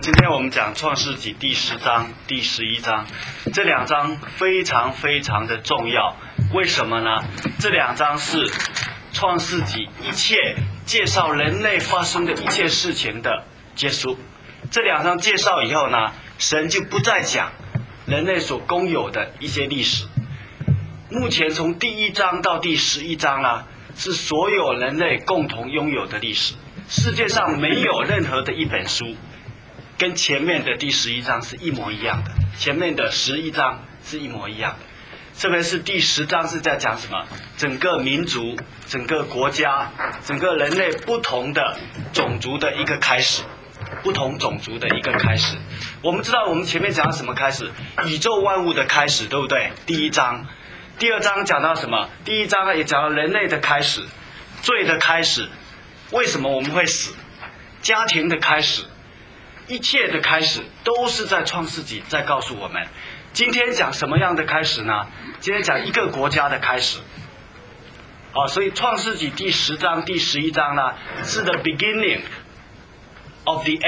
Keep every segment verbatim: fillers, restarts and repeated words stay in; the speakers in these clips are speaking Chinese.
今天我们讲创世纪第十章、第十一章，这两章非常非常的重要。为什么呢？这两章是创世纪一切介绍人类发生的一切事情的结束。这两章介绍以后呢，神就不再讲人类所共有的一些历史。目前从第一章到第十一章呢，是所有人类共同拥有的历史。世界上没有任何的一本书跟前面的第十一章是一模一样的，前面的十一章是一模一样的。特别是第十章是在讲什么？整个民族、整个国家、整个人类不同的种族的一个开始，不同种族的一个开始。我们知道我们前面讲什么开始？宇宙万物的开始，对不对？第一章。第二章讲到什么？第一章也讲到人类的开始，罪的开始，为什么我们会死？家庭的开始，一切的开始都是在创世纪在告诉我们。今天讲什么样的开始呢？今天讲一个国家的开始。哦，所以创世纪第十章、第十一章呢，是 the beginning of the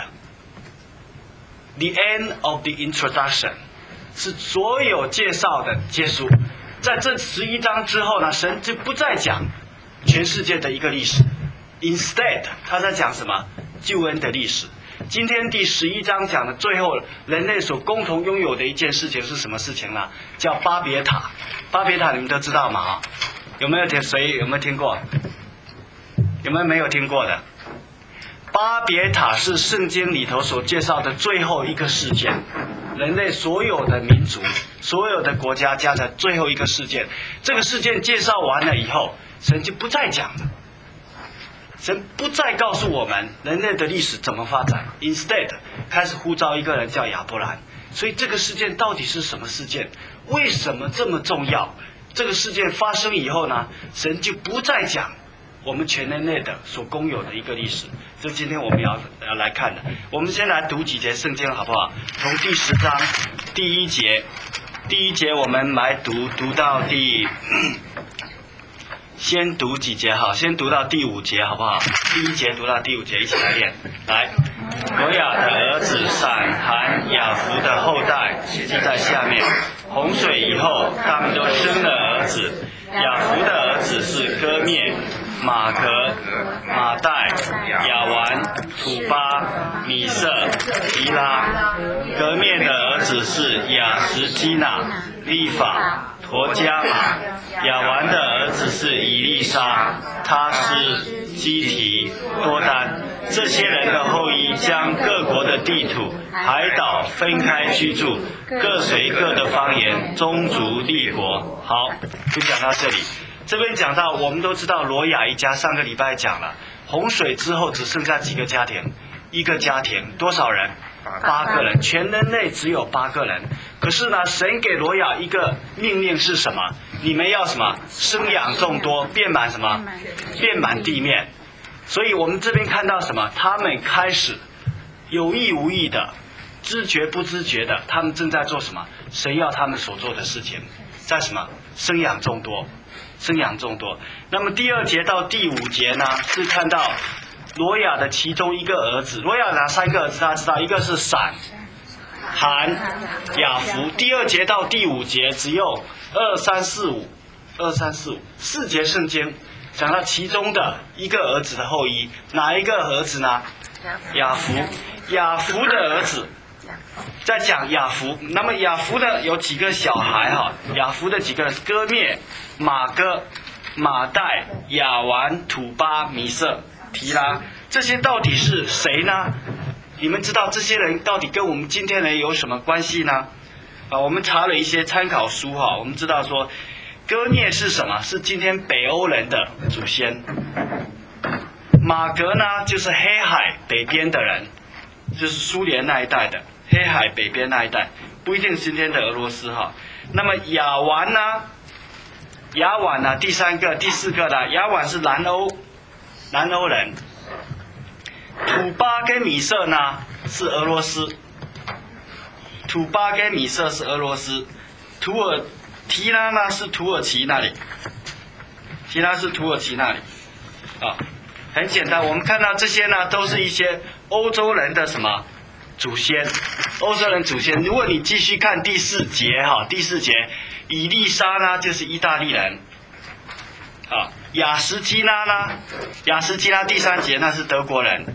end，the end of the introduction， 是所有介绍的结束。在这十一章之后呢，神就不再讲全世界的一个历史 ，instead， 他在讲什么？救恩的历史。今天第十一章讲的最后，人类所共同拥有的一件事情是什么事情呢？叫巴别塔。巴别塔你们都知道吗？有没有听谁有没有听过？有没有没有听过的？巴别塔是圣经里头所介绍的最后一个事件，人类所有的民族、所有的国家加在最后一个事件。这个事件介绍完了以后，神就不再讲了。神不再告诉我们人类的历史怎么发展 ，instead 开始呼召一个人叫亚伯兰。所以这个事件到底是什么事件？为什么这么重要？这个事件发生以后呢，神就不再讲我们全人类的所共有的一个历史。这是今天我们要要来看的。我们先来读几节圣经好不好？从第十章第一节，第一节我们来读读到第。先读几节好，先读到第五节好不好？第一节读到第五节，一起来念。来，挪亚的儿子闪、含、雅弗的后代记在下面。洪水以后，他们都生了儿子。雅弗的儿子是歌灭、马格、马代、亚完、土巴、米色、提拉。歌灭的儿子是雅什基纳、利法、陀加马。亚完的儿子是以利沙、他施、基提、多丹。这些人的后裔将各国的地土、海岛分开居住，各随各的方言、宗族、立国。好，就讲到这里。这边讲到，我们都知道挪亚一家，上个礼拜讲了，洪水之后只剩下几个家庭？一个家庭，多少人？八个人，全人类只有八个人。可是呢，神给挪亚一个命令是什么？你们要什么？生养众多，遍满什么？遍满地面。所以我们这边看到什么？他们开始有意无意的、知觉不知觉的，他们正在做什么？神要他们所做的事情，在什么？生养众多，生养众多。那么第二节到第五节呢，是看到挪亚的其中一个儿子。挪亚哪三个儿子？大家知道，一个是闪、含、雅弗。第二节到第五节只有二三四五，二三四五四节圣经讲到其中的一个儿子的后裔，哪一个儿子呢？雅弗。雅弗的儿子，在讲雅弗。那么雅弗的有几个小孩哈？雅弗的几个人？歌灭、马哥、马代、亚完、土巴、米色、提拉。这些到底是谁呢？你们知道这些人到底跟我们今天人有什么关系呢？啊，我们查了一些参考书哈，我们知道说，歌灭是什么？是今天北欧人的祖先。马格呢，就是黑海北边的人，就是苏联那一带的，黑海北边那一带，不一定今天的俄罗斯哈。那么亚完呢？亚完呢？第三个、第四个呢？亚完是南欧，南欧人。土巴跟米色呢是俄罗斯，土巴跟米色是俄罗斯，土耳提拉呢是土耳其那里，提拉是土耳其那里，啊，很简单。我们看到这些呢，都是一些欧洲人的什么祖先，欧洲人祖先。如果你继续看第四节哈，第四节，以利沙呢就是意大利人，啊，雅什基拉呢，雅什基拉第三节那是德国人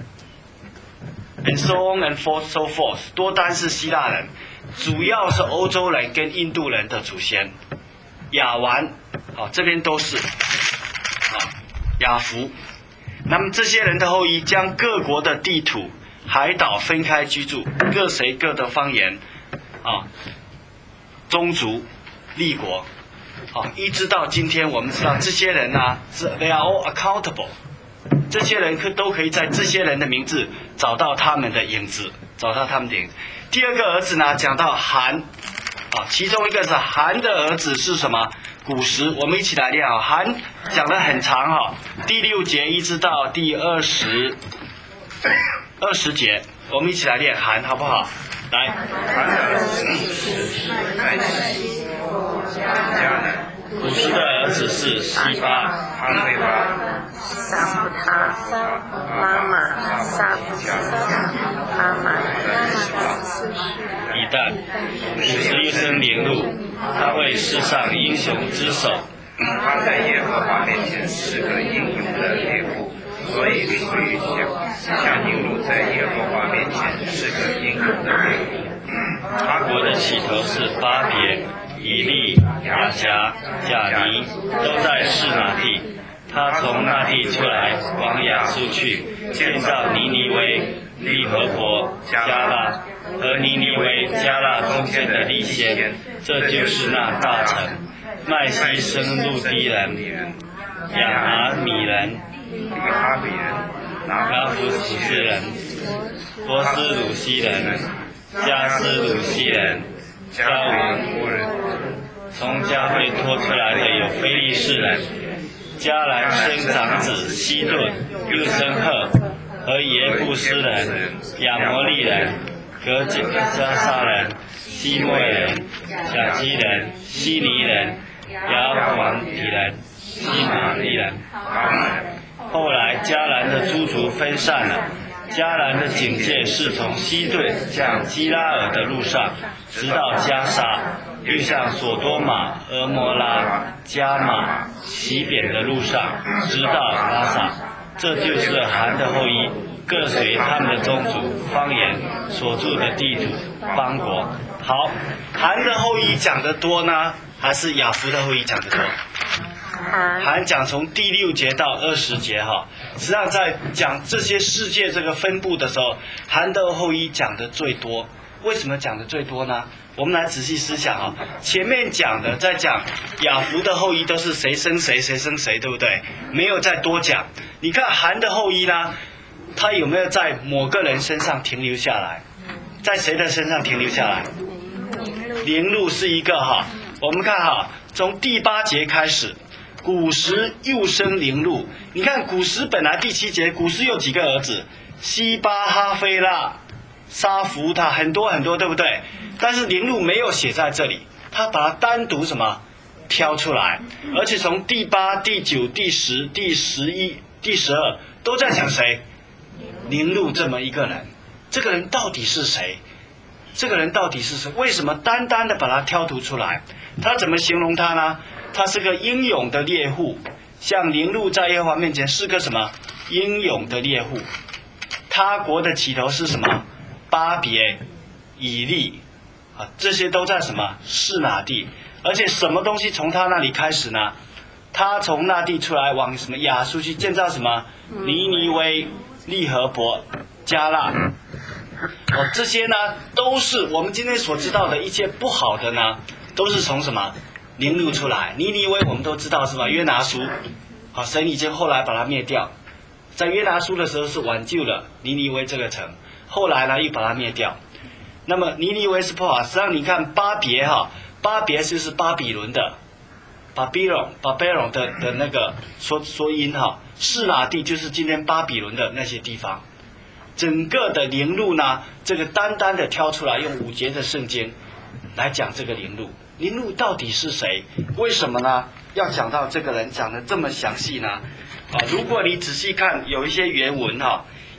，and so on and so forth， 多丹是希腊人，主要是欧洲人跟印度人的祖先，亚完，好、啊，这边都是，啊，亚弗。那么这些人的后裔将各国的地土、海岛分开居住，各随各的方言，啊，宗族、立国，啊，一直到今天，我们知道这些人呢、啊、是 they are all accountable， 这些人可都可以在这些人的名字找到他们的影子，找到他们的影子。第二个儿子呢，讲到韩，啊，其中一个是韩的儿子是什么？古时，我们一起来念啊。韩讲得很长哈，第六节一直到第二十二十节，我们一起来念韩，好不好？来， 韩的儿子是在西迦南， 古时的儿子是西巴、 哈菲巴、 萨布他、妈妈、萨布他、妈妈、 以旦，古时一生连路，他为世上英雄之首。 他在耶和华面前是个英勇的猎户，所以领域像像宁录在耶和华面前是个英勇的猎户。 他国的起头是巴别、以利、亚甲、贾尼，都在示拿地。他从那地出来，往亚述去，建造尼尼微、利和伯、加拉和尼尼微、加拉中间的利先，这就是那大城。麦西生路低人、亚拿米人、 利哈比人、 拉弗斯斯人、波斯鲁西人、加斯鲁西人、加文夫人。从加会拖出来的有非利士人，迦兰生长子希顿，又生赫和耶布斯人、亚摩利人、格加沙人、西莫人、亚基人、希尼人、亚黄提人、西马利人。后来迦兰的诸族分散了，迦兰的警戒是从西顿向基拉尔的路上，直到加沙，又向索多玛、俄摩拉、加玛、西扁的路上，直到拉萨。这就是韩的后裔，各随他们的宗族、方言所住的地土、邦国。好，韩的后裔讲得多呢，还是亚弗的后裔讲得多？韩讲从第六节到二十节哈，实际上在讲这些世界这个分布的时候，韩的后裔讲的最多。为什么讲的最多呢？我们来仔细思想啊，前面讲的在讲亚弗的后裔都是谁生谁谁生谁，对不对？没有再多讲。你看韩的后裔呢，他有没有在某个人身上停留下来？在谁的身上停留下来？陵录是一个哈，我们看哈，从第八节开始。古时又生陵录，你看古时本来第七节，古时有几个儿子？西巴、哈菲拉、沙弗他很多很多，对不对？但是陵录没有写在这里，他把它单独什么挑出来，而且从第八、第九、第十、第十一、第十二都在讲谁？陵录这么一个人，这个人到底是谁？这个人到底是谁？为什么单单的把他挑突出来？他怎么形容他呢？他是个英勇的猎户，像陵录在耶和华面前是个什么英勇的猎户。他国的起头是什么？巴别、以利啊，这些都在什么示拿地？而且什么东西从他那里开始呢？他从那地出来，往什么亚述去建造什么尼尼微、利和伯、加拉。哦，这些呢都是我们今天所知道的一些不好的呢，都是从什么陵录出来。尼尼微我们都知道是吧？约拿书，好，神已经后来把它灭掉，在约拿书的时候是挽救了尼尼微这个城，后来呢又把它灭掉。那么尼尼微是不好，实际上你看巴别哈，巴别就是巴比伦的，巴比伦，巴比伦的的那个说说音哈，示拿地就是今天巴比伦的那些地方。整个的陵录呢，这个单单的挑出来，用五节的圣经来讲这个陵录。陵录到底是谁？为什么呢？要讲到这个人讲的这么详细呢？啊，如果你仔细看有一些原文哈，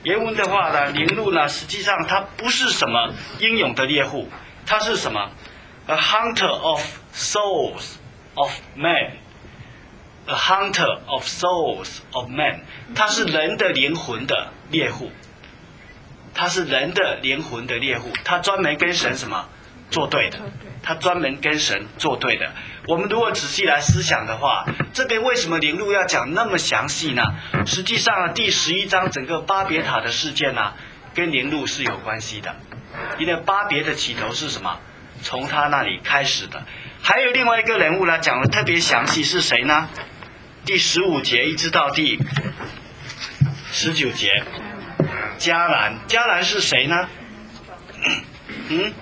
原文的话呢，陵路呢，实际上它不是什么英勇的猎户，它是什么 ？A hunter of souls of men。A hunter of souls of men， 他是人的灵魂的猎户，他是人的灵魂的猎户，他专门跟神什么作对的，他专门跟神作对的。我们如果仔细来思想的话，这边为什么灵路要讲那么详细呢？实际上啊，第十一章整个巴别塔的事件呢、啊，跟灵路是有关系的，因为巴别的起头是什么？从他那里开始的。还有另外一个人物呢，讲的特别详细，是谁呢？第十五节一直到第十九节，迦兰，迦兰是谁呢？嗯，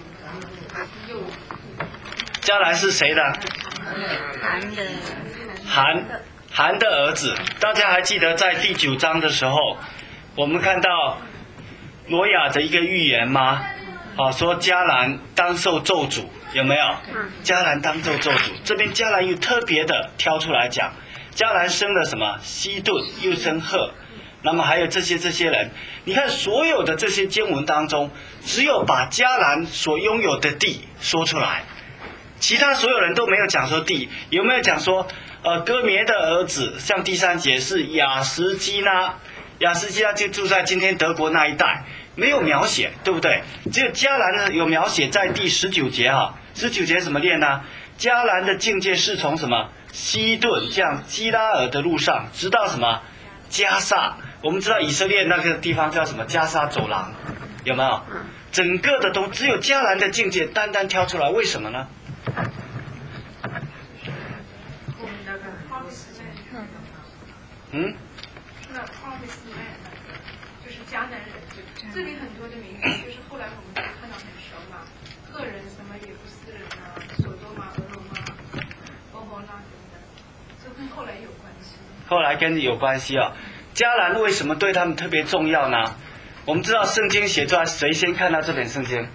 迦兰是谁的？ 韩的韩韩的儿子。大家还记得在第九章的时候，我们看到挪亚的一个预言吗？啊，说迦兰当受咒诅，有没有？迦兰当受咒诅，这边迦兰又特别的挑出来讲。迦兰生了什么？西顿，又生赫，那么还有这些这些人。你看所有的这些经文当中，只有把迦兰所拥有的地说出来，其他所有人都没有讲说地。有没有讲说，呃，歌篾的儿子，像第三节是亚什基拉，亚什基拉就住在今天德国那一带，没有描写，对不对？只有迦兰呢有描写在第十九节哈、啊，十九节怎么念呢？迦兰的境界是从什么？西顿这样基拉尔的路上，直到什么加萨？我们知道以色列那个地方叫什么？加萨走廊，有没有？整个的都只有迦兰的境界单单挑出来，为什么呢？嗯？ 那 promise land 就是迦南人，这里很多的名字就是后来我们看到很熟嘛，赫人什么也不是人啊，索多玛、俄罗玛、欧摩拉等等，这跟后来有关系。 后来跟有关系啊、哦。迦兰为什么对他们特别重要呢？我们知道圣经写出来，谁先看到这本圣经？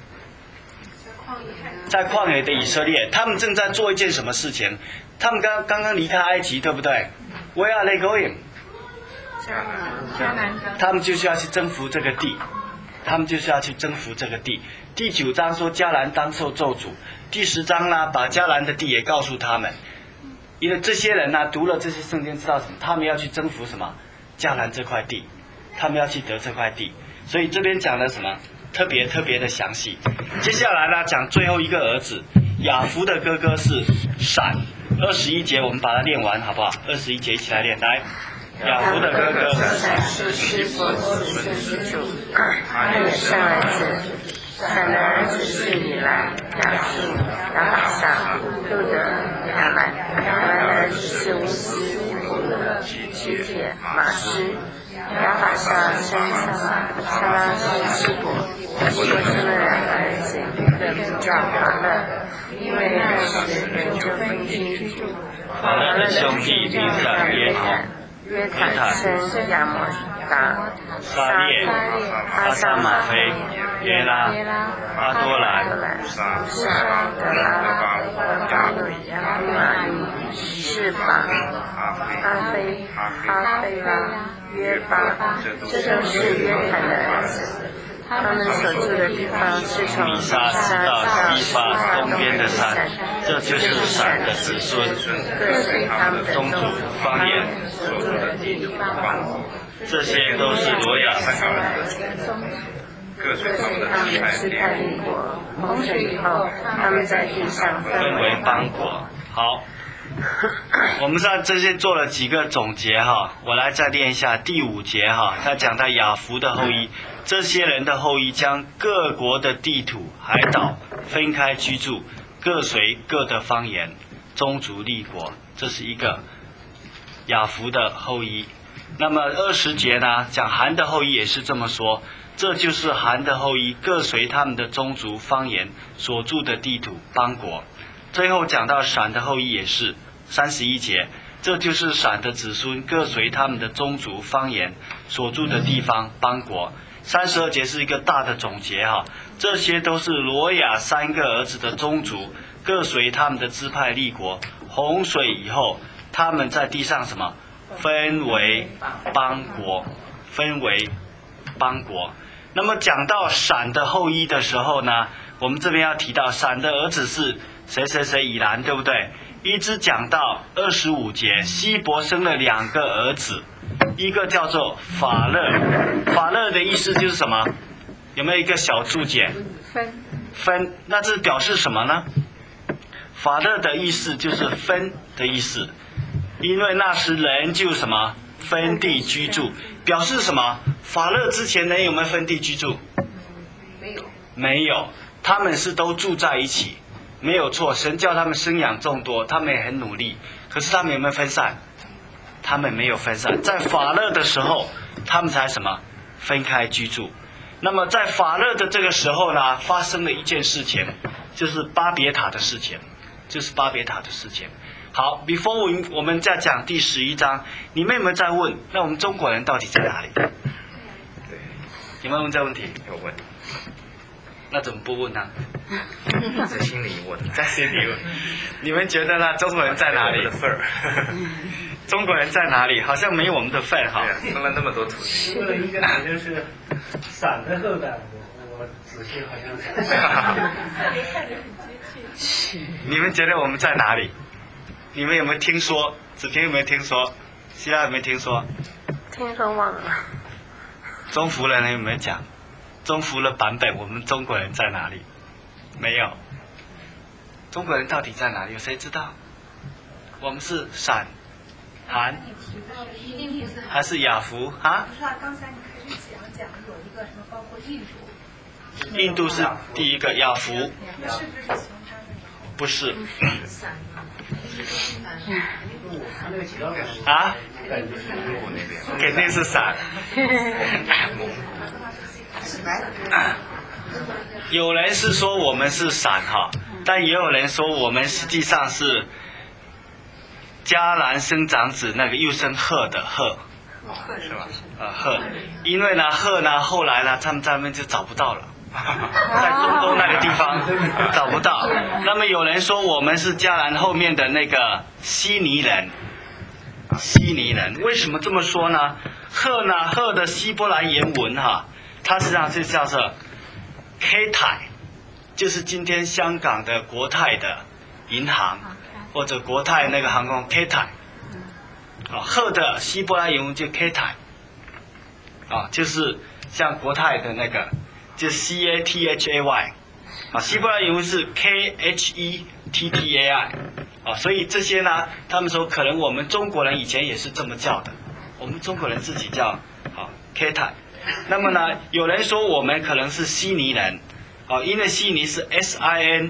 在旷野的以色列，他们正在做一件什么事情？他们刚刚刚离开埃及，对不对 ？Where are they going？ 迦南他们就是要去征服这个地，他们就是要去征服这个地。第九章说迦兰当受咒诅，第十章呢把迦兰的地也告诉他们，因为这些人呢读了这些圣经，知道什么？他们要去征服什么？迦兰这块地，他们要去得这块地，所以这边讲的什么？特别特别的详细。接下来呢讲最后一个儿子，雅弗的哥哥是闪。二十一节我们把它念完好不好？二十一节一起来念，来。雅弗的哥哥是是伯子是主，他也生儿子。闪的儿子是以兰、雅述、亚法萨、路德、亚兰。亚兰的儿子是乌斯、胡勒、基铁、马斯。亚法萨生撒拉，撒拉生示伯。示伯生了两个儿子，一个名叫法勒，因为那时人就分居住。 法勒的兄弟名叫约坦。 约坦生亚摩达、 沙列、阿撒马菲、耶拉、阿多兰、 乌沙、德拉、巴鲁、亚玛尼、示巴、阿菲、哈菲拉、约巴，这都是约坦的儿子。他们所住的地方是从米沙到西法东边的山，这就是闪的子孙， 各随他们的宗族方言， 所住的地方。 这些都是挪亚各随他们的他们的支派立国。洪水以后，他们在地上分为邦国。好，我们上这些做了几个总结哈，我来再念一下第五节哈，他讲到雅弗的后裔，这些人的后裔将各国的地土、海岛分开居住，各随各的方言，宗族立国，这是一个雅弗的后裔。那么二十节呢，讲韩的后裔也是这么说，这就是韩的后裔，各随他们的宗族方言所住的地土邦国。最后讲到闪的后裔也是三十一节，这就是闪的子孙，各随他们的宗族方言所住的地方邦国。三十二节是一个大的总结哈，这些都是挪亚三个儿子的宗族，各随他们的支派立国。洪水以后，他们在地上什么？分为邦国，分为邦国。那么讲到闪的后裔的时候呢，我们这边要提到闪的儿子是谁谁谁以兰，对不对？一直讲到二十五节，希伯生了两个儿子，一个叫做法勒，法勒的意思就是什么？有没有一个小注解？ 分分，那这表示什么呢？法勒的意思就是分的意思，因为那时人就什么分地居住，表示什么？法勒之前人有没有分地居住？ 没有， 没有，他们是都住在一起，没有错。神叫他们生养众多，他们也很努力，可是他们有没有分散？他们没有分散，在法勒的时候，他们才什么分开居住。那么在法勒的这个时候呢，发生了一件事情，就是巴别塔的事情，就是巴别塔的事情。好 ，before 我们我们再讲第十一章，你们有没有在问？那我们中国人到底在哪里？ 对， 有没有问这个问题？ 有问， 那怎么不问呢？ 在心里问， 在心里问。你们觉得呢？中国人在哪里？ 我的份儿。 中国人在哪里？好像没有我们的份哈。 对啊，分了那么多土地。 问了一个好像是闪的后代，我我仔细好像是。 你们觉得我们在哪里？你们有没有听说？子婷有没有听说？希腊有没有听说？ 听说忘了。 中福人有没有讲？中福的版本，我们中国人在哪里？没有。中国人到底在哪里？有谁知道？我们是闪、韩，还是雅福啊？ 不是啊，刚才你开始讲讲有一个什么，包括印度。 印度是第一个雅福， 那是不是从他们以后？ 不是那个几道感啊？ 感觉是蒙古那边。 肯定是闪。有人是说我们是闪哈，但也有人说我们实际上是迦南生长子那个又生鹤的鹤， 是吧？ 呃鹤，因为呢鹤呢后来呢他们在那边就找不到了，在中东那个地方找不到。那么有人说我们是迦南后面的那个希尼人，希尼人为什么这么说呢？鹤呢鹤的希伯来原文哈，它实际上是叫做 K 泰，就是今天香港的国泰的银行或者国泰那个航空 K 泰，啊鹤的希伯来原文就 K 泰，啊就是像国泰的那个就 C A T H A Y， 啊希伯来原文是 K H E T T A I， 啊所以这些呢，他们说可能我们中国人以前也是这么叫的，我们中国人自己叫啊 K 泰。那么呢，有人说我们可能是悉尼人，哦，因为悉尼是 S I N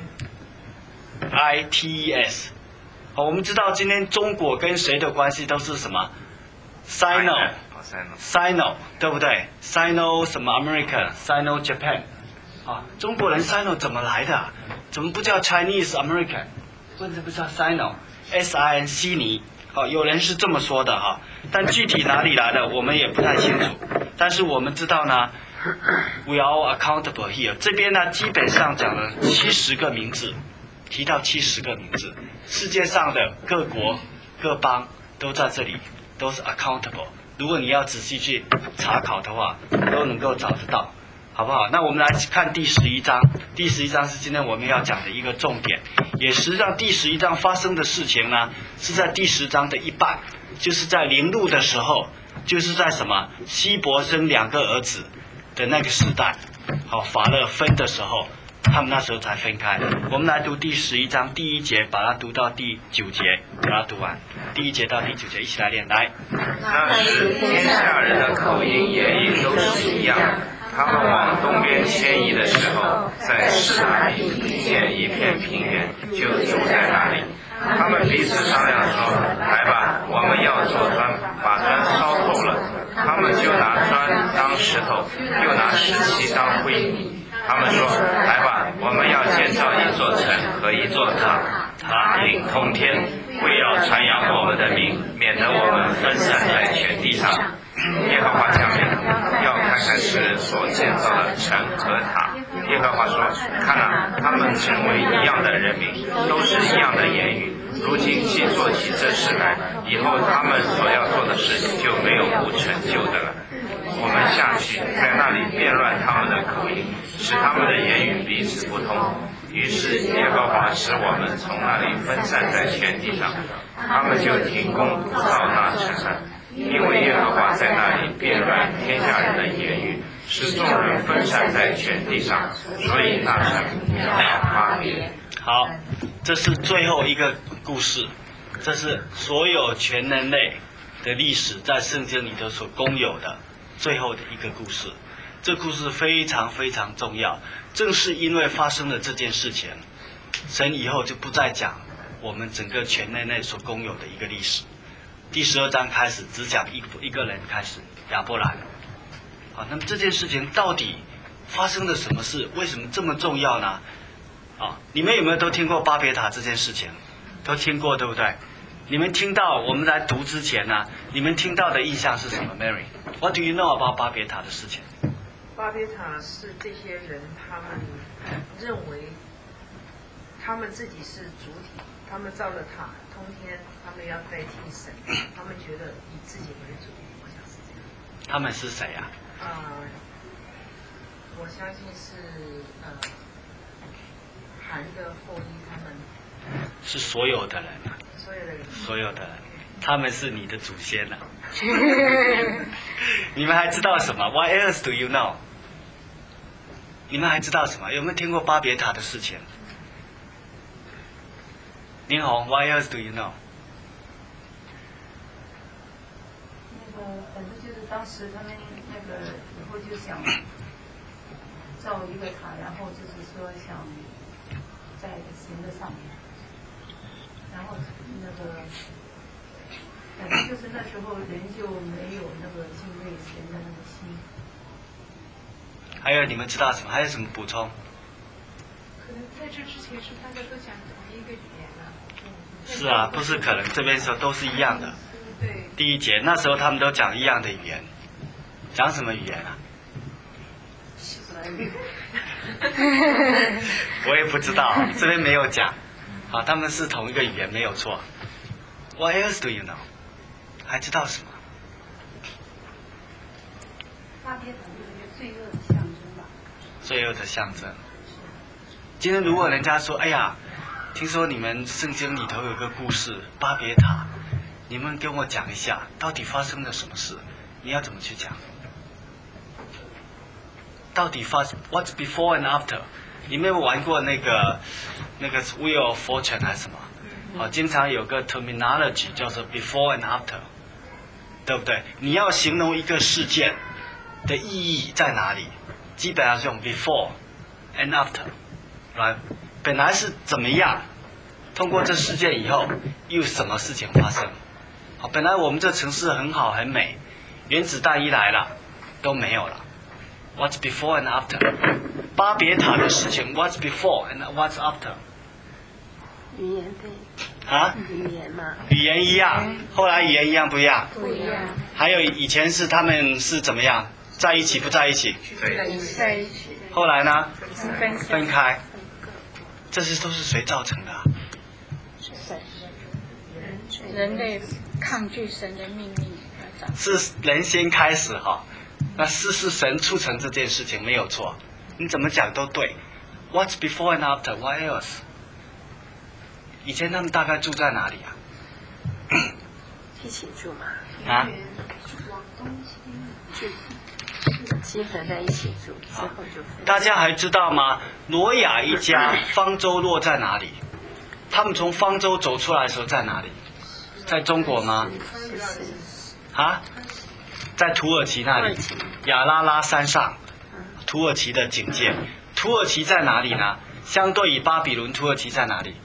I T E S， 哦，我们知道今天中国跟谁的关系都是什么 ？Sino， Sino， 对不对 ？Sino 什么 America，Sino Japan， 啊，中国人 Sino 怎么来的？怎么不叫 Chinese American？ 为什么不叫 Sino？S I N 悉尼。哦，有人是这么说的哈，但具体哪里来的我们也不太清楚。但是我们知道呢 ，we are all accountable here。这边呢，基本上讲了七十个名字，提到七十个名字，世界上的各国各邦都在这里，都是 accountable。如果你要仔细去查考的话，都能够找得到，好不好？那我们来看第十一章，第十一章是今天我们要讲的一个重点，也实际上第十一章发生的事情呢，是在第十章的一半，就是在临路的时候，就是在什么希伯生两个儿子的那个时代，好法勒分的时候，他们那时候才分开。我们来读第十一章第一节，把它读到第九节，把它读完。第一节到第九节，一起来念。来， 那时天下人的口音言语都是一样。他们往东边迁移的时候，在示拿比见一片平原，就住在那里。他们彼此商量说：“来吧，我们要做砖，把砖烧透了。”他们就拿砖当石头，又拿石漆当灰泥。他们说：“来吧，我们要建造一座城和一座塔，塔顶通天，为要传扬我们的名，免得我们分散在全地上。”耶和华降令，要看看世所建造的城和塔。耶和华说：“看啊，他们成为一样的人民，都是一样的言语。如今既做起这事来，以后他们所要做的事就没有不成就的了。我们下去，在那变乱他们的口音，使他们的言语彼此不通。于是耶和华使我们从那里分散在全地上，他们就停工不造那城，因为耶和华在那里变乱天下人的言语，使众人分散在全地上，所以那城名叫巴别。 好，这是最后一个故事，这是所有全人类的历史在圣经里头所共有的最后的一个故事。这故事非常非常重要，正是因为发生了这件事情，神以后就不再讲我们整个全人类所共有的一个历史。第十二章开始只讲一一个人开始，亚伯兰。好，那么这件事情到底发生了什么事？为什么这么重要呢？啊，你们有没有都听过巴别塔这件事情？都听过对不对？你们听到我们在读之前呢、啊，你们听到的印象是什么 ？Mary，What do you know about 巴别塔的事情？ 巴别塔是这些人他们认为他们自己是主体，他们造了塔通天，他们要代替神，他们觉得以自己为主，我想是这样。 他们是谁啊？ 呃，我相信是呃韩的后裔，他们是所有的人啊， 所有的人， 所有的人，他们是你的祖先啊。你们还知道什么 ？What else do you know？ 你们还知道什么？有没有听过巴别塔的事情？林红 ，What else do you know？ 那个反正就是当时他们那个以后就想造一个塔，然后就是说想在神的上面，然后那个反正就是那时候人就没有那个敬畏神的那个心。 还有你们知道什么？还有什么补充？ 可能在这之前是大家都讲同一个语言啊。 是啊，不是可能这边说都是一样的。 对。 第一节那时候他们都讲一样的语言，讲什么语言啊？ 希伯来语。 我也不知道，这边没有讲。好，他们是同一个语言，没有错。What else do you know？ 还知道什么？ 巴别塔就是一个罪恶的象征吧。 罪恶的象征。今天如果人家说，哎呀，听说你们圣经里头有个故事巴别塔，你们跟我讲一下，到底发生了什么事？你要怎么去讲？到底发 What's before and after？ 你们有玩过那个那个 Wheel of Fortune 还是什么？好，经常有个 terminology 叫做 before and after， 对不对？你要形容一个事件的意义在哪里？基本上是用 before and after，right？ 本来是怎么样？通过这事件以后，又什么事情发生？好，本来我们这城市很好很美，原子弹一来了，都没有了。What's before and after？ 巴别塔的事情 ，What's before and what's after？ 语言对。 啊？ 语言嘛。 语言一样，后来语言一样不一样？ 不一样。 还有以前是他们是怎么样？在一起不在一起？ 在一起。 后来呢？ 分分开。这些都是谁造成的、啊？ 人类抗拒神的命令。 是人先开始哈，那是是神促成这件事情没有错，你怎么讲都对。What's before and after? What else? 以前他们大概住在哪里啊？ 一起住嘛。 啊？ 就集合在一起住，之后就分。 大家还知道吗？挪亚一家方舟落在哪里？他们从方舟走出来的时候在哪里？在中国吗？啊？在土耳其那里，亚拉拉山上，土耳其的境界。土耳其在哪里呢？相对于巴比伦，土耳其在哪里？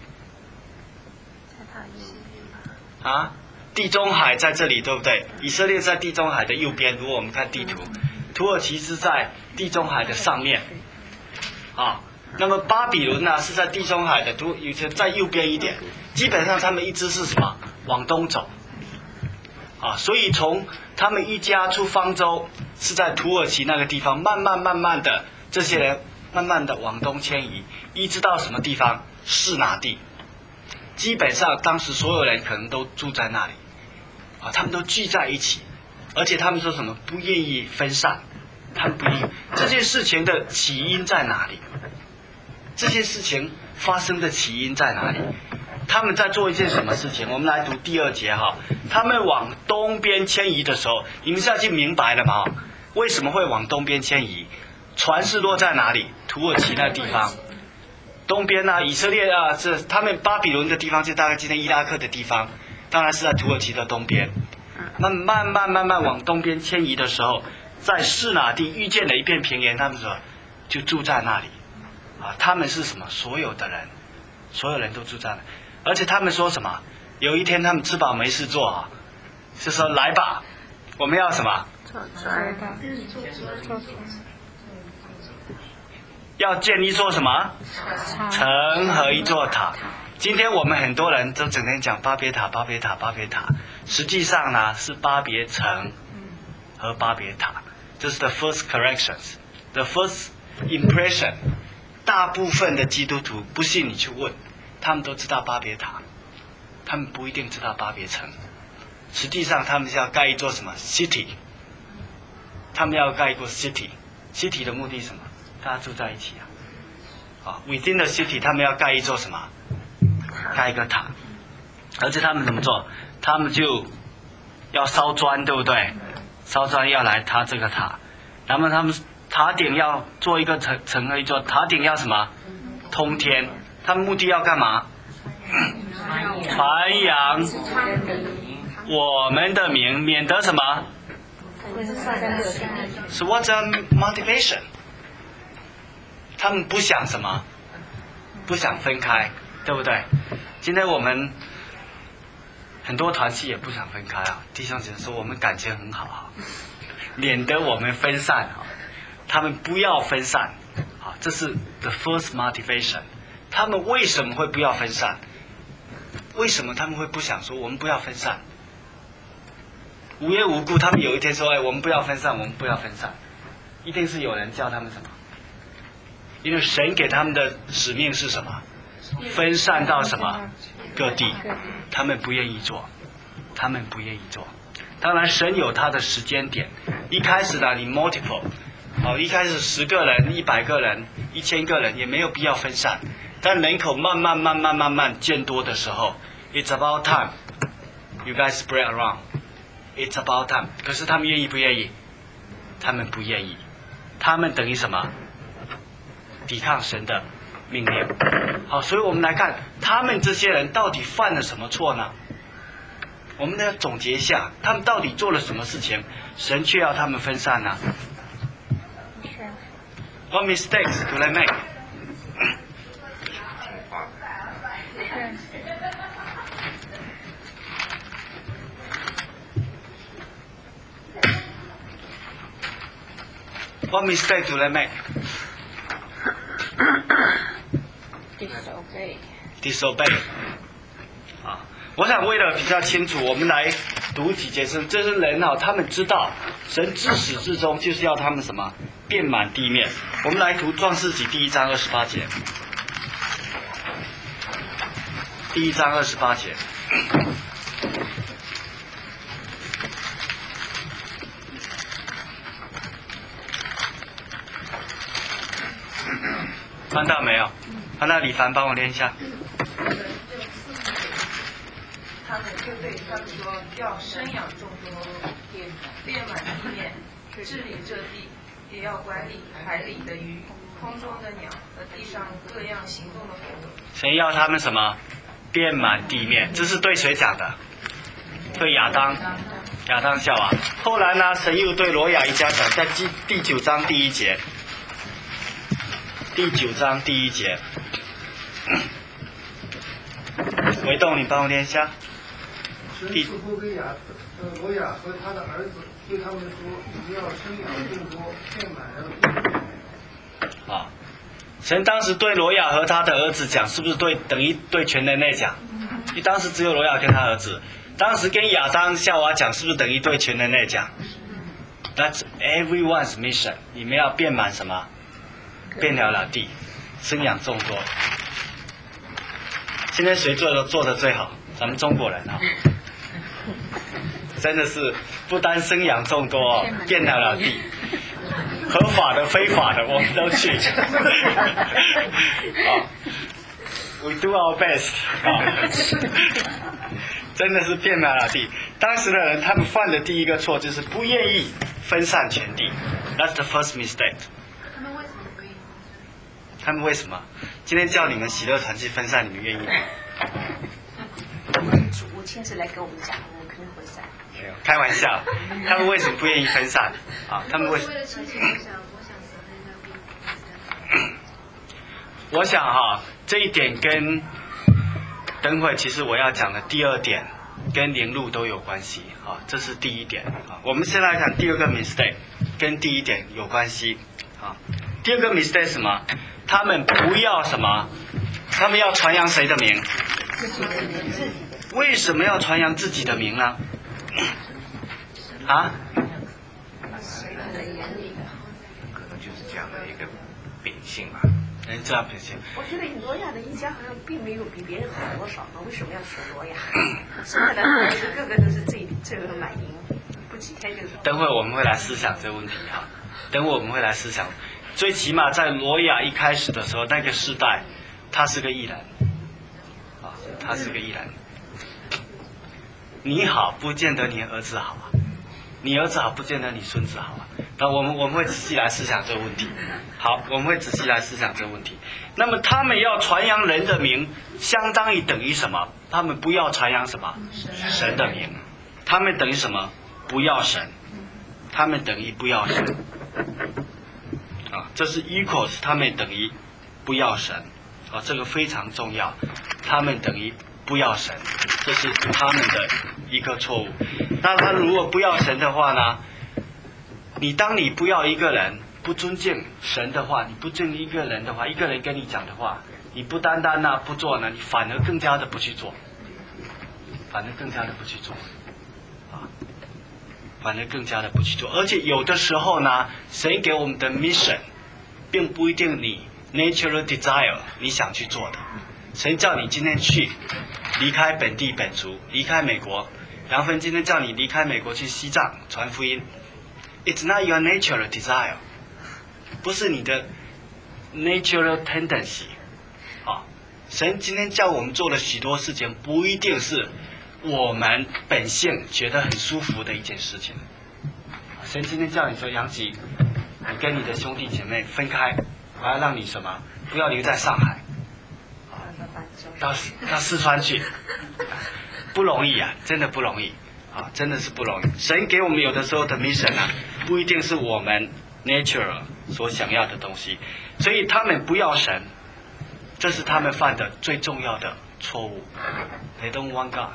啊？地中海在这里，对不对？以色列在地中海的右边。如果我们看地图，土耳其是在地中海的上面。啊，那么巴比伦呢是在地中海的土，有些在右边一点。基本上他们一直是什么？往东走。啊，所以从他们一家出方舟是在土耳其那个地方，慢慢慢慢的，这些人慢慢的往东迁移，一直到什么地方？示拿地。基本上当时所有人可能都住在那里，啊，他们都聚在一起，而且他们说什么？不愿意分散， 他们不愿意。这件事情的起因在哪里？这件事情发生的起因在哪里？他们在做一件什么事情？我们来读第二节哈。他们往东边迁移的时候，你们现在就明白了吗？为什么会往东边迁移？船是落在哪里？土耳其那地方。东边啊，以色列啊，这他们巴比伦的地方，就大概今天伊拉克的地方，当然是在土耳其的东边。慢慢慢慢慢往东边迁移的时候，在示拿地遇见了一片平原，他们说就住在那里。啊，他们是什么？所有的人，所有人都住在那里。而且他们说什么？有一天他们吃饱没事做啊，就说来吧，我们要什么？要建一座什么城和一座塔。今天我们很多人都整天讲巴别塔、巴别塔、巴别塔，实际上呢是巴别城和巴别塔。这是 the first corrections, the first impression。大部分的基督徒，不信你去问，他们都知道巴别塔，他们不一定知道巴别城。实际上他们是要盖一座什么 city， 他们要盖一座 city，city 的目的是什么？大家住在一起啊。啊 ，within the city 他们要盖一座什么？盖一个塔。而且他们怎么做？他们就要烧砖，对不对？烧砖要来搭这个塔，然后他们塔顶要做一个城城和一座，塔顶要什么？通天。他们目的要干嘛？传扬我们的名，免得什么？是 what's the motivation？ 他们不想什么？不想分开，对不对？今天我们很多团契也不想分开啊。弟兄姐妹说我们感情很好啊，免得我们分散啊。他们不要分散啊，这是 the first motivation。他们为什么会不要分散？为什么他们会不想说我们不要分散？无缘无故，他们有一天说：“哎，我们不要分散，我们不要分散。”一定是有人叫他们什么？因为神给他们的使命是什么？分散到什么各地？他们不愿意做，他们不愿意做。当然，神有他的时间点。一开始呢，你 multiple， 好，一开始十个人、一百个人、一千个人，也没有必要分散。但人口慢慢、慢慢、慢慢渐多的时候 ，it's about time you guys spread around. It's about time. 可是他们愿意不愿意？他们不愿意。他们等于什么？抵抗神的命令。好，所以我们来看他们这些人到底犯了什么错呢？我们来总结一下，他们到底做了什么事情，神却要他们分散呢？ What mistakes do they make? What mistake do they make? Disobey. Disobey. 啊，我想为了比较清楚，我们来读几节圣，这些人啊，他们知道神自始至终就是要他们什么遍满地面。我们来读创世纪第一章二十八节。第一章二十八节。看到没有？看到李凡帮我练一下。 他们就对他们说，要生养众多，遍满地面，治理这地，也要管理海里的鱼、空中的鸟和地上各样行动的活动。 神要他们什么？遍满地面。这是对谁讲的？对亚当。亚当夏娃。后来呢，神又对罗亚一家讲，在第第九章第一节。第九章第一节。维栋，你帮我念一下。 神似乎给亚呃罗亚和他的儿子对他们说：“你要生养众多，遍满了地面。” 啊，神当时对罗亚和他的儿子讲，是不是对等于对全人类讲？因为当时只有罗亚跟他儿子，当时跟亚当夏娃讲，是不是等于对全人类讲 ？That's everyone's mission。你们要遍满什么？遍了了地，生养众多。今天谁做的做的最好？咱们中国人啊，真的是不单生养众多，遍了了地。 合法的、非法的，我们都去。啊 ，We do our best 啊，真的是遍满了地。当时的人，他们犯的第一个错就是不愿意分散全地 ，That's the first mistake。 他们为什么不愿意？ 他们为什么？今天叫你们喜乐团去分散，你们愿意吗？ 主亲自来跟我们讲，我们肯定会散。 没有，开玩笑。他们为什么不愿意分散？啊，他们为为了亲情，我想，我想神应该不分散。 我想哈、啊，这一点跟等会其实我要讲的第二点跟连路都有关系啊，这是第一点啊。我们先来看第二个 mistake， 跟第一点有关系啊。第二个 mistake 是什么？他们不要什么？他们要传扬谁的名？为什么要传扬自己的名呢？啊？ 可能就是这样的一个秉性吧。 人这样秉性。 我觉得挪亚的一家好像并没有比别人好多少嘛，为什么要选挪亚？生下来孩子个个都是最最为满意，不几天就。 等会我们会来思想这个问题哈。等会我们会来思想，最起码在挪亚一开始的时候，那个时代，他是个异人，啊，他是个异人。你好，不见得你儿子好啊；你儿子好，不见得你孙子好啊。那我们我们会仔细来思想这个问题。好，我们会仔细来思想这个问题。那么他们要传扬人的名，相当于等于什么？他们不要传扬什么？神的名。他们等于什么？不要神。他们等于不要神。啊，这是 equals， 他们等于不要神。啊，这个非常重要。他们等于不要神，这是他们的一个错误。那他如果不要神的话呢？你当你不要一个人，不尊敬神的话，你不尊敬一个人的话，一个人跟你讲的话，你不单单呢不做呢，你反而更加的不去做，反而更加的不去做，啊，反而更加的不去做。而且有的时候呢，神给我们的 mission， 并不一定你 natural desire 你想去做的。神叫你今天去离开本地本族，离开美国。杨芬今天叫你离开美国去西藏传福音。It's not your natural desire， 不是你的 natural tendency。啊，神今天叫我们做了许多事情，不一定是我们本性觉得很舒服的一件事情。神今天叫你说，杨吉，你跟你的兄弟姐妹分开，我要让你什么？不要留在上海，到到四川去，不容易啊，真的不容易。啊，真的是不容易。神给我们有的时候的 mission 啊，不一定是我们 natural 所想要的东西，所以他们不要神，这是他们犯的最重要的错误。They don't want God.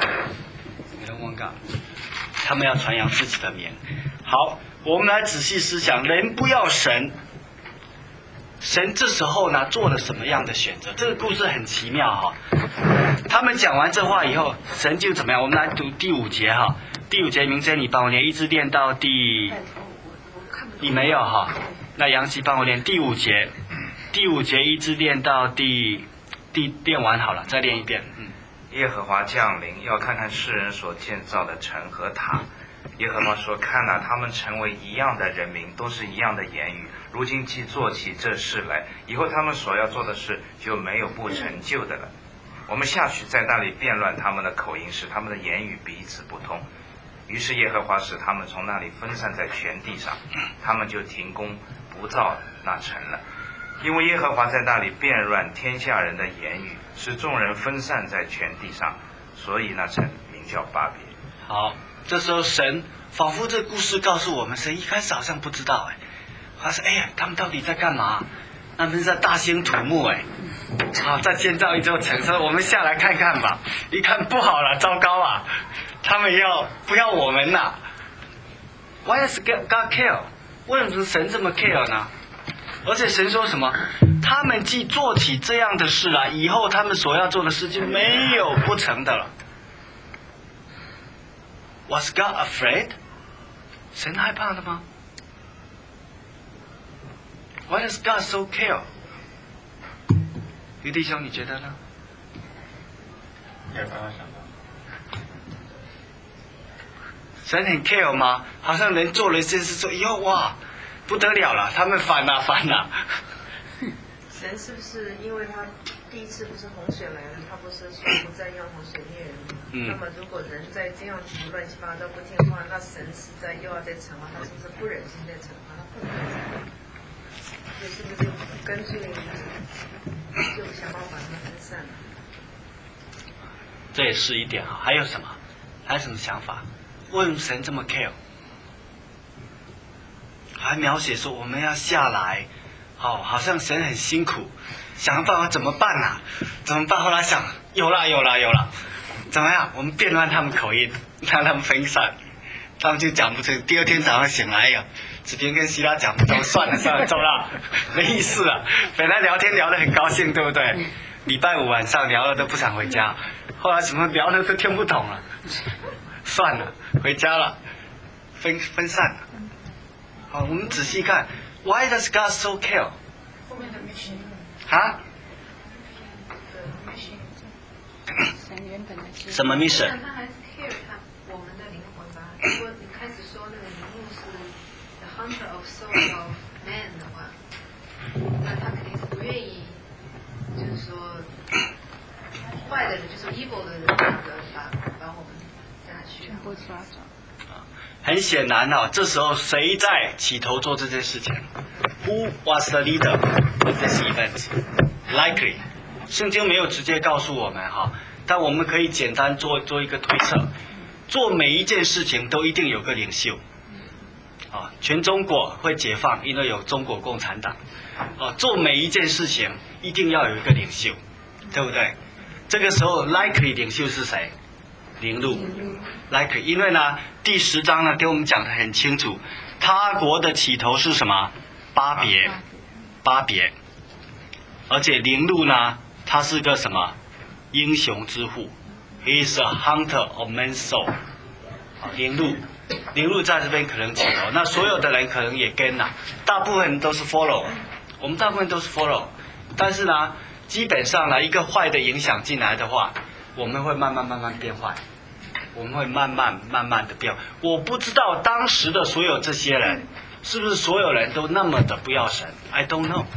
They don't want God. 他们要传扬自己的名。好，我们来仔细思想，人不要神，神这时候呢做了什么样的选择？这个故事很奇妙哈。他们讲完这话以后，神就怎么样？我们来读第五节哈。第五节，明真你帮我念，一直念到第，你没有哈？那杨琪帮我念第五节，第五节一直念到第第念完好了，再念一遍。嗯。 耶和华降临，要看看世人所建造的城和塔。耶和华说：“看哪，他们成为一样的人民，都是一样的言语。如今既做起这事来，以后他们所要做的事就没有不成就的了。我们下去在那里变乱他们的口音，使他们的言语彼此不通。于是耶和华使他们从那里分散在全地上，他们就停工不造那城了。因为耶和华在那里变乱天下人的言语，使众人分散在全地上，所以那城名叫巴别。” 好，这时候神仿佛这故事告诉我们，神一开始好像不知道哎，他说：“哎呀，他们到底在干嘛？他们在大兴土木哎。”好，再建造一座城，说我们下来看看吧。一看不好了，糟糕啊！他们要不要我们呐、啊、？Why does God care？ 为什么神这么 care 呢？而且神说什么？他们既做起这样的事来，以后他们所要做的事就没有不成的了。Was God afraid？ 神害怕的吗 ？Why does God so care？于弟兄，你觉得呢？神很 care 吗？好像人做了一件事之后，以后哇， 不得了了，他们翻啊翻啊。 神是不是因为他第一次不是洪水来了，他不是说不再用洪水灭人吗？嗯。那么如果人在这样子乱七八糟不听话，那神是在又要再惩罚他，是不是不忍心再惩罚他？不能这是不是干脆就想办法把它分散了？ 这也是一点啊。还有什么？还有什么想法？为什么神这么 care？ 还描写说我们要下来，哦，好像神很辛苦，想办法怎么办啊？怎么办？后来想，有啦有啦有啦，怎么样？我们变乱他们口音，让他们分散，他们就讲不成。第二天早上醒来呀，子平跟希拉讲不通，算了算了，走了，没意思了。本来聊天聊得很高兴，对不对？礼拜五晚上聊了都不想回家，后来什么聊的都听不懂了，算了，回家了，分分散了。好，我们仔细看 ，Why does God so care？ 啊？什么 mission？ 他还是 care 他我们的灵魂吧。如果你开始说那个灵魂是 the hunter of soul of man 的话，那他肯定是不愿意，就是说坏的人，就是 evil 的人，那个把把我们带去全部抓走。 很显然啊，这时候谁在起头做这件事情 ？Who was the leader of this event? Likely， 圣经没有直接告诉我们哈，但我们可以简单做做一个推测。做每一件事情都一定有个领袖。啊，全中国会解放，因为有中国共产党。啊，做每一件事情一定要有一个领袖，对不对？这个时候 likely 领袖是谁？灵路 ，like， 因为呢，第十章呢给我们讲得很清楚，他国的起头是什么？巴别，巴别，而且灵路呢，他是个什么？英雄之父 ，He is a hunter of men's soul。灵路，灵路在这边可能起头，那所有的人可能也跟了，大部分都是 follow， 我们大部分都是 follow， 但是呢，基本上呢，一个坏的影响进来的话。我们会慢慢慢慢变坏，我们会慢慢慢慢的变。我不知道当时的所有这些人，是不是所有人都那么的不要神 ？I don't know,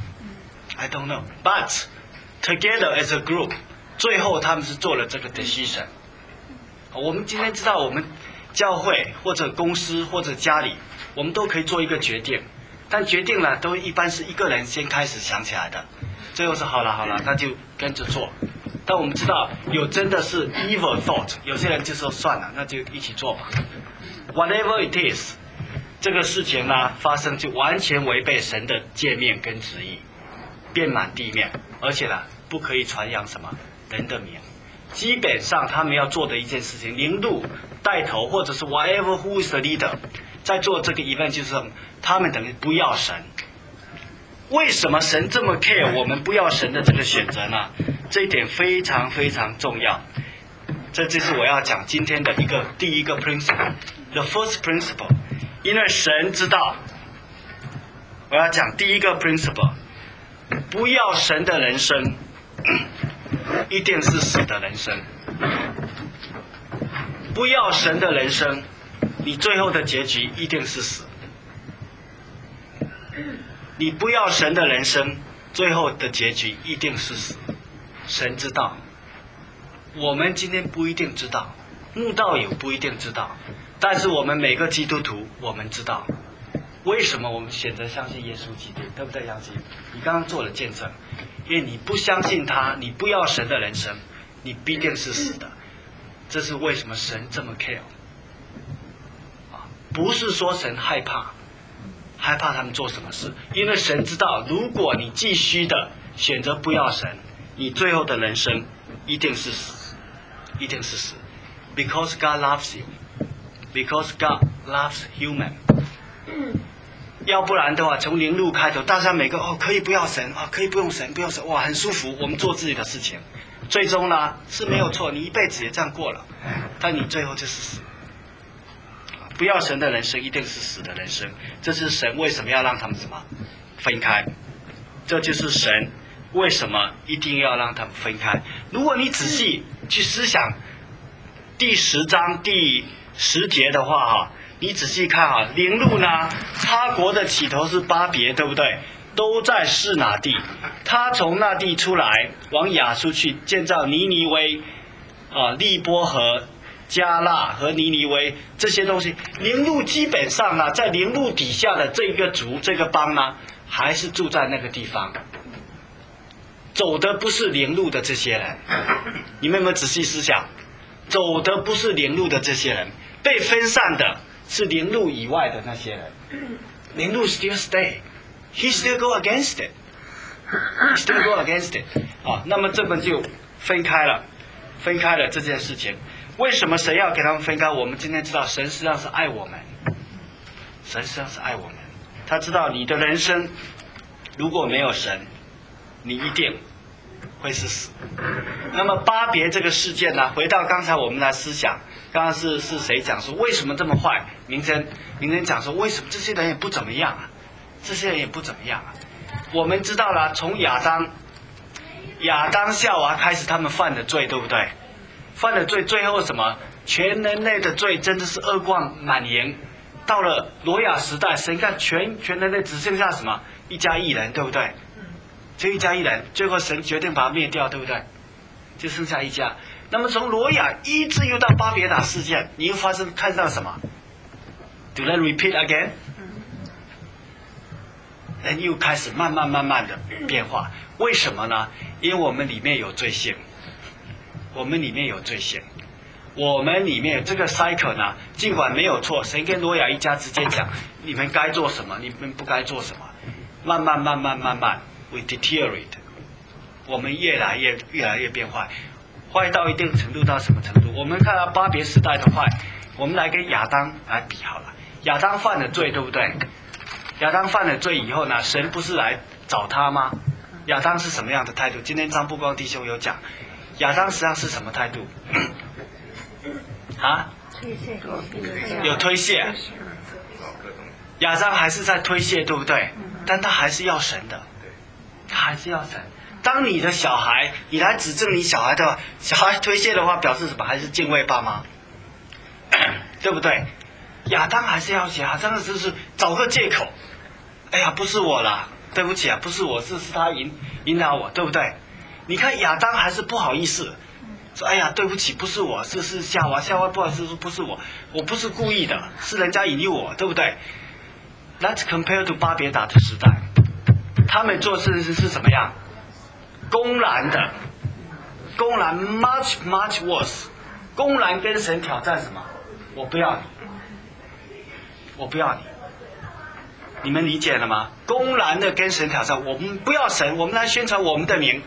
I don't know. But together as a group， 最后他们是做了这个 decision。我们今天知道，我们教会或者公司或者家里，我们都可以做一个决定，但决定了都一般是一个人先开始想起来的，最后是好了好了，那就跟着做。但我们知道有真的是 evil thought， 有些人就说算了，那就一起做吧。Whatever it is， 这个事情呢发生就完全违背神的诫命跟旨意，遍满地面，而且呢不可以传扬什么人的名。基本上他们要做的一件事情，领路带头或者是 whatever who is the leader， 在做这个 event 就是他们等于不要神。为什么神这么 care 我们不要神的这个选择呢？这一点非常非常重要。这就是我要讲今天的一个第一个 principle，the first principle。因为神知道，我要讲第一个 principle， 不要神的人生，一定是死的人生。不要神的人生，你最后的结局一定是死。你不要神的人生，最后的结局一定是死。神知道，我们今天不一定知道，慕道友不一定知道，但是我们每个基督徒，我们知道为什么我们选择相信耶稣基督，对不对，杨吉？你刚刚做了见证，因为你不相信他，你不要神的人生，你必定是死的。这是为什么神这么 care 啊？不是说神害怕。害怕他们做什么事，因为神知道，如果你继续的选择不要神，你最后的人生一定是死，一定是死。Because God loves you, because God loves human。要不然的话，从零路开头，大家每个哦可以不要神啊，可以不用神，不用神，哇，很舒服，我们做自己的事情。最终呢是没有错，你一辈子也这样过了，但你最后就是死。不要神的人生一定是死的人生，这是神为什么要让他们什么分开，这就是神为什么一定要让他们分开。如果你仔细去思想第十章第十节的话哈， 你仔细看啊，灵路呢，他国的起头是巴别，对不对？都在示拿地，他从那地出来，往亚述去建造尼尼微、啊利波河、加纳和尼尼微这些东西。灵路基本上呢，在灵路底下的这个族、这个邦呢，还是住在那个地方。走的不是灵路的这些人，你们有没有仔细思想？走的不是灵路的这些人，被分散的是灵路以外的那些人。灵路 still stay。He still go against it. He still go against it. 啊，那么这个就分开了，分开了这件事情。为什么神要给他们分开？我们今天知道，神实际上是爱我们，神实际上是爱我们。他知道你的人生如果没有神，你一定会是死。那么巴别这个事件呢？回到刚才我们的思想，刚刚是是谁讲说为什么这么坏？明真明真讲说为什么这些人也不怎么样啊？这些人也不怎么样啊。我们知道了，从亚当亚当夏娃开始，他们犯的罪，对不对？犯的罪，最后什么？全人类的罪真的是恶贯满盈。到了挪亚时代，神看全全人类只剩下什么？一家一人，对不对？就一家一人，最后神决定把它灭掉，对不对？就剩下一家。那么从挪亚一直又到巴别塔事件，你又发生看到什么 ？Do they repeat again？人又开始慢慢慢慢的变化，为什么呢？因为我们里面有罪性，我们里面有罪性，我们里面这个 cycle 呢，尽管没有错，神跟挪亚一家直接讲，你们该做什么，你们不该做什么，慢慢慢慢慢慢 we deteriorate， 我们越来越越来越变坏，坏到一定程度到什么程度？我们看到巴别时代的坏，我们来跟亚当来比好了，亚当犯了罪，对不对？亚当犯了罪以后呢，神不是来找他吗？亚当是什么样的态度？今天张不光弟兄有讲，亚当实际上是什么态度？啊？有推卸。亚当还是在推卸，对不对？但他还是要神的，他还是要神。当你的小孩，你来指正你小孩的小孩推卸的话，表示什么？还是敬畏爸妈，对不对？亚当还是要写，亚当只是找个借口。哎呀，不是我啦，对不起啊，不是我，是是他引引导我，对不对？你看亚当还是不好意思，说哎呀，对不起，不是我，是是夏娃，夏娃不好意思说不是我，我不是故意的，是人家引诱我，对不对 ？Let's compare to 巴别塔的时代，他们做事是是怎么样？公然的，公然 much much worse， 公然跟神挑战什么？我不要你。我不要你，你们理解了吗？公然的跟神挑战，我们不要神，我们来宣传我们的名。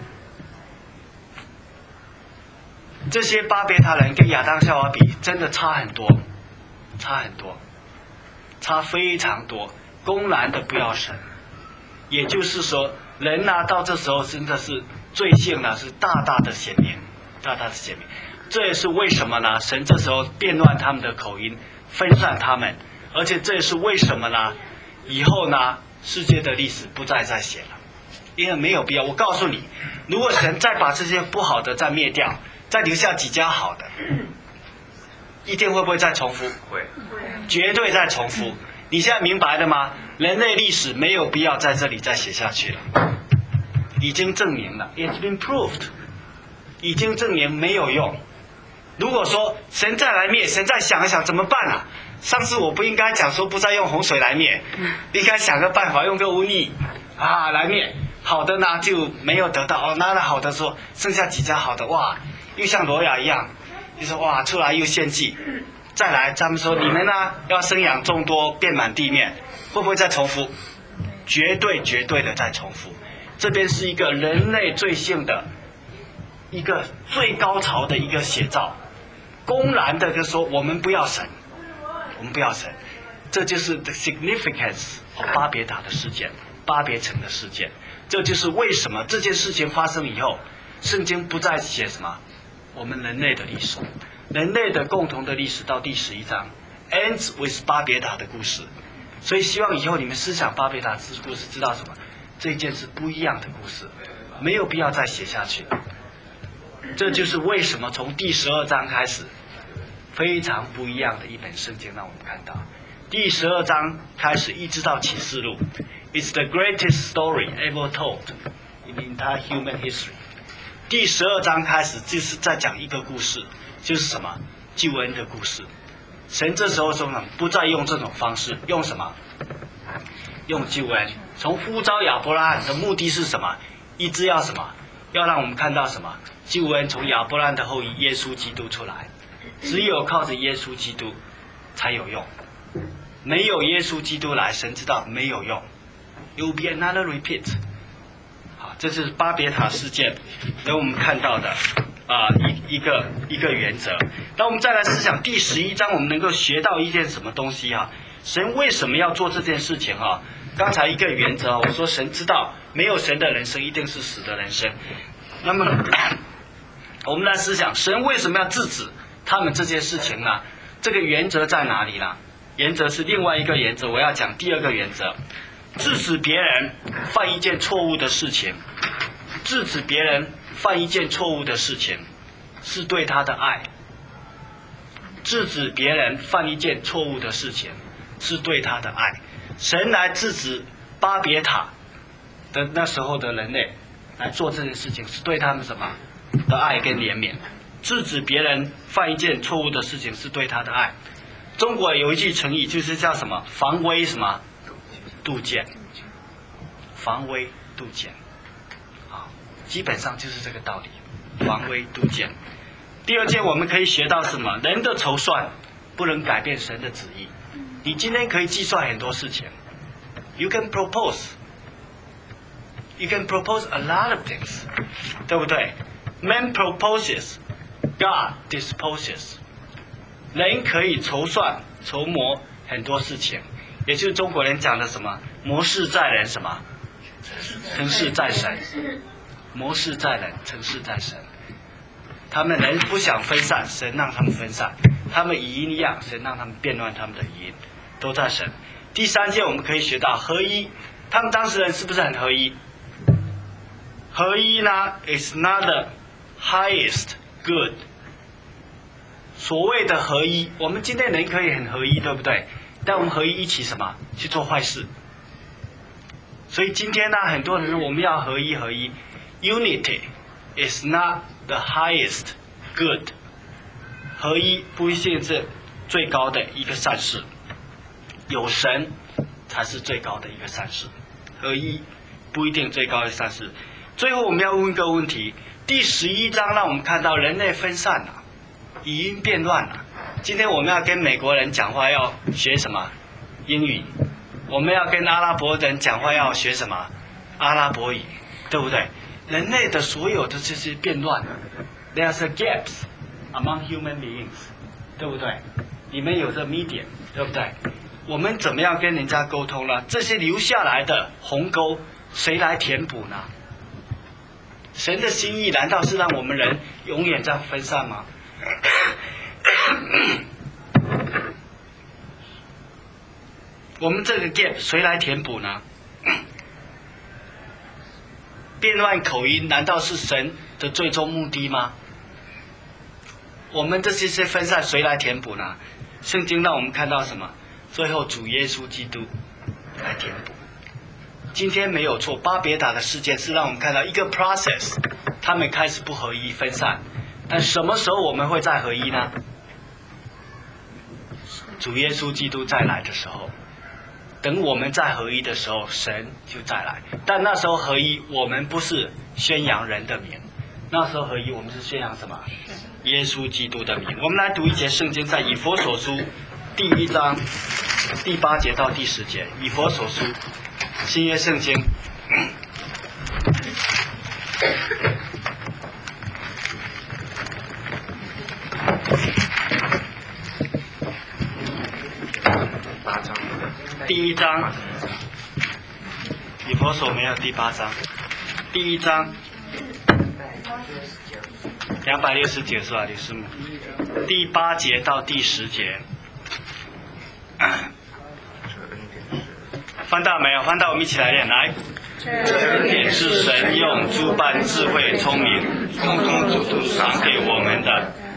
这些巴别塔人跟亚当夏娃比，真的差很多，差很多，差非常多。公然的不要神，也就是说，人呢、啊、到这时候真的是罪性呢是大大的显明，大大的显明。这也是为什么呢？神这时候变乱他们的口音，分散他们。而且这也是为什么呢？以后呢，世界的历史不再再写了，因为没有必要。我告诉你，如果神再把这些不好的再灭掉，再留下几家好的，一定会不会再重复？ 会， 绝对再重复。你现在明白了吗？人类历史没有必要在这里再写下去了，已经证明了 ，it's been proved， 已经证明没有用。如果说神再来灭，神再想一想怎么办啊？上次我不应该讲说不再用洪水来灭，应该想个办法用个瘟疫啊来灭。好的呢就没有得到哦，那那好的说剩下几家好的，哇，又像挪亚一样，就说哇出来又献祭，再来他们说你们呢要生养众多，遍满地面，会不会再重复？绝对绝对的再重复。这边是一个人类罪性的一个最高潮的一个写照，公然的就说我们不要神。我们不要神，这就是 the significance of 巴别塔的事件，巴别城的事件。这就是为什么这件事情发生以后，圣经不再写什么我们人类的历史，人类的共同的历史到第十一章 ends with 巴别塔的故事。所以希望以后你们思想巴别塔的故事，知道什么？这一件是不一样的故事，没有必要再写下去了。这就是为什么从第十二章开始。 非常不一样的一本圣经，让我们看到第十二章开始一直到启示录 ，It's the greatest story ever told in the entire human history。第十二章开始就是在讲一个故事，就是什么救恩的故事。神这时候说呢，不再用这种方式，用什么？用救恩。从呼召亚伯拉罕的目的是什么？一直要什么？要让我们看到什么？救恩从亚伯拉罕的后裔耶稣基督出来。只有靠着耶稣基督才有用，没有耶稣基督来，神知道没有用。It will be another repeat。好，这是巴别塔事件给我们看到的啊、呃、一一个一个原则。那我们再来思想第十一章，我们能够学到一件什么东西啊？神为什么要做这件事情啊？刚才一个原则，我说神知道没有神的人生一定是死的人生。那么我们来思想，神为什么要制止他们这件事情呢？这个原则在哪里呢？原则是另外一个原则，我要讲第二个原则，制止别人犯一件错误的事情，制止别人犯一件错误的事情，是对他的爱。制止别人犯一件错误的事情，是对他的爱。神来制止巴别塔的那时候的人类来做这件事情，是对他们什么的爱跟怜悯。制止别人犯一件错误的事情是对他的爱。中国有一句成语就是叫什么？防微什么？杜渐。防微杜渐。啊，基本上就是这个道理。防微杜渐。第二件我们可以学到什么？人的筹算不能改变神的旨意。你今天可以计算很多事情。You can propose. You can propose a lot of things， 对不对？ Man proposes.God disposes， 人可以筹算筹谋很多事情，也就是中国人讲的什么谋事在人，什么成事在神。谋事在人，成事在神。他们人不想分散，神让他们分散；他们语音一样，神让他们变乱他们的语音，都在神。第三件我们可以学到合一，他们当时人是不是很合一？合一呢 is not the highest good。所谓的合一，我们今天人可以很合一，对不对？但我们合一一起什么？去做坏事。所以今天呢，很多人说我们要合一合一 ，Unity is not the highest good。合一不一定是最高的一个善事，有神才是最高的一个善事。合一不一定最高的善事。最后我们要问一个问题。第十一章让我们看到人类分散了，语音变乱了。今天我们要跟美国人讲话要学什么？英语。我们要跟阿拉伯人讲话要学什么？阿拉伯语，对不对？人类的所有的这些变乱 ，there's a gaps among human beings， 对不对？里面有着 medium， 对不对？我们怎么样跟人家沟通呢？这些留下来的鸿沟，谁来填补呢？神的心意难道是让我们人永远这样分散吗？我们这个 gap 谁来填补呢？变乱口音难道是神的最终目的吗？我们这些些分散谁来填补呢？圣经让我们看到什么？最后主耶稣基督来填补。今天没有错，巴别塔的事件是让我们看到一个 process， 他们开始不合一分散，但什么时候我们会再合一呢？主耶稣基督再来的时候，等我们再合一的时候，神就再来。但那时候合一，我们不是宣扬人的名，那时候合一，我们是宣扬什么？耶稣基督的名。我们来读一节圣经，在以弗所书第一章第八节到第十节，以弗所书。新约圣经，第一章，以弗所没有第八章，第一章，两百六十九是吧，李师母？第八节到第十节。翻到没有？翻到我们一起来念。来，这恩典是神用诸般智慧、聪明，通通主都赏给我们的。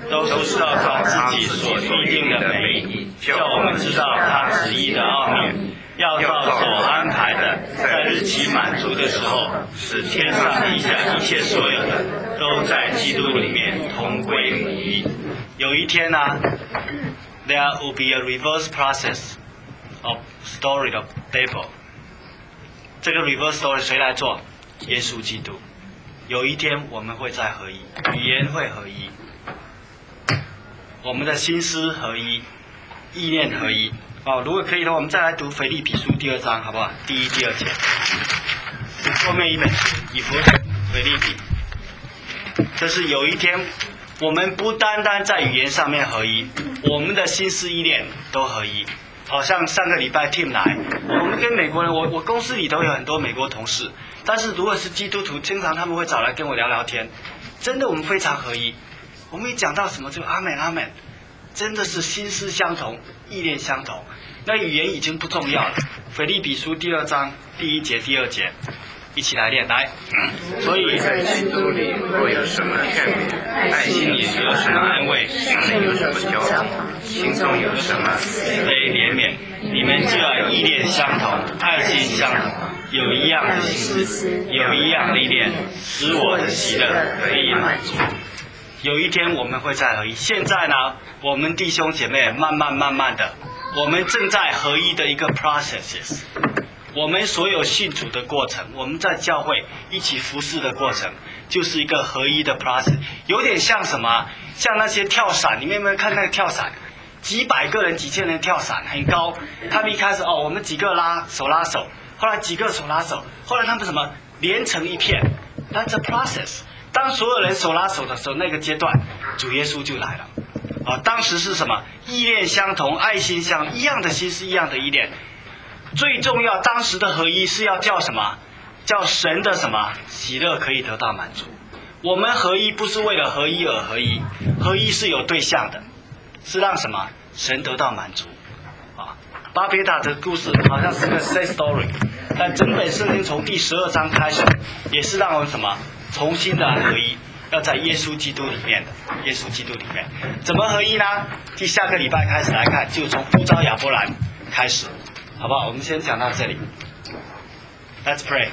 都是照他自己所预定的美意，叫我们知道他旨意的奥秘。要照所安排的，在日期满足的时候，使天上地下一切所有的，都在基督里面同归于一。有一天呢、啊、，there will be a reverse process of story of Babel。这个 reverse story 谁来做？耶稣基督。有一天我们会再合一，语言会合一，我们的心思合一，意念合一。哦，如果可以的话，我们再来读腓立比书第二章，好不好？第一、第二节，后面一本书以弗所、腓立比。这是有一天，我们不单单在语言上面合一，我们的心思意念都合一。好像上个礼拜 Tim 来，我们跟美国人，我我公司里头有很多美国同事，但是如果是基督徒，经常他们会找来跟我聊聊天，真的我们非常合一。我们一讲到什么就阿门阿门，真的是心思相同，意念相同。那语言已经不重要了。腓立比书第二章第一节、第二节，一起来念来。所以在基督里，若有什么劝勉，爱心里有什么安慰，心里有什么交通，心中有什么慈悲怜悯，你们就要意念相同，爱心相同，有一样的心思，有一样的意念，使我的喜乐可以满足。有一天我们会再合一。现在呢，我们弟兄姐妹慢慢慢慢的，我们正在合一的一个 processes。我们所有信主的过程，我们在教会一起服侍的过程，就是一个合一的 process。有点像什么？像那些跳伞，你们有没有看那个跳伞？几百个人、几千人跳伞，很高。他们一开始哦，我们几个拉手拉手，后来几个手拉手，后来他们什么连成一片。That's a process。当所有人手拉手的时候，那个阶段，主耶稣就来了。啊，当时是什么？意念相同，爱心相一样的心是一样的意念。最重要，当时的合一是要叫什么？叫神的什么喜乐可以得到满足。我们合一不是为了合一而合一，合一是有对象的，是让什么神得到满足。啊，巴别塔的故事好像是个 sad story， 但整本圣经从第十二章开始，也是让我们什么重新的合一，要在耶稣基督里面的，耶稣基督里面怎么合一呢？第下个礼拜开始来看，就从呼召亚伯兰开始。好不好？我们先讲到这里。Let's pray。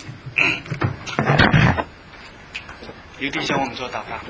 刘弟兄，我们做祷告。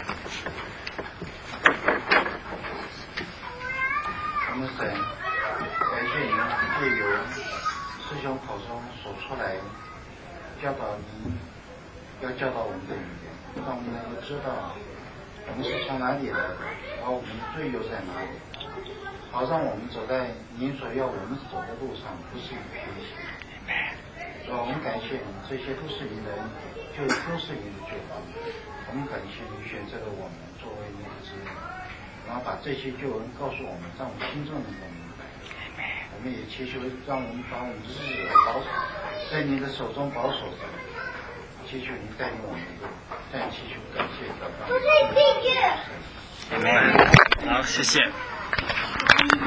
我们神，感谢您借由师兄口中所出来教导您，要教导我们的语言，让我们能够知道我们是从哪里来的，然后我们的罪又在哪里。好让我们走在您所要我们走的路上，不是与偏行。主啊，我们感谢你，这些都是您的恩典，就都是您的救恩。我们感谢你选择了我们作为您的子女，然后把这些救恩告诉我们，让我们心中能够明白。我们也祈求让我们把我们的日子保守在您的手中保守着，祈求您带领我们，这样祈求感谢祷告。 阿门。好，谢谢。